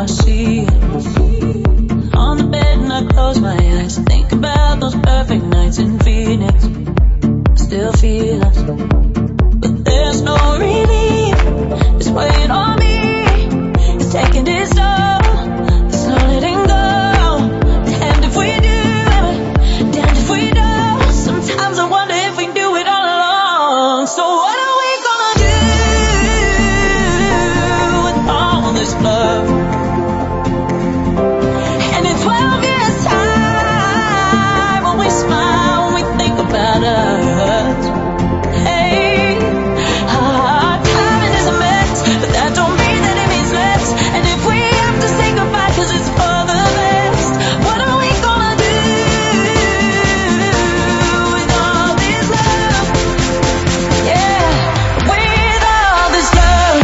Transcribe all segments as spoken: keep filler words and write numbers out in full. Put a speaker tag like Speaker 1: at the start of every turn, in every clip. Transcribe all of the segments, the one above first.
Speaker 1: I see us. On the bed and I close my eyes, think about those perfect nights in Phoenix. I still feel us, but there's no relief. It's weighing on me, it's taking its toll. There's no letting go. Damned if we do, damned if we don't. Sometimes I wonder if we do it all along. So what are we gonna do with all this love? And in twelve years time, when we smile, when we think about us, hey, our timing is a mess, but that don't mean that it means less. And if we have to say goodbye cause it's for the best, what are we gonna do with all this love? Yeah, with all this love,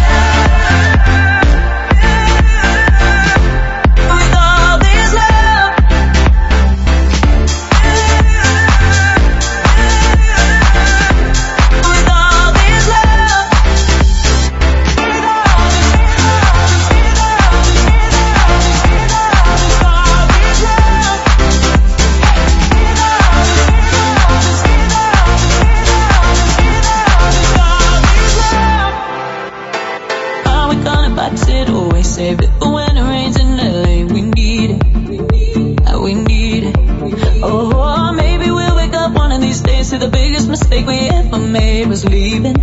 Speaker 1: with all this love, with all this love, with all are we gonna box it away, save it for when it rains in L A? We need it, uh, we need it. Oh, maybe we'll wake up one of these days to the biggest mistake we ever made was leaving.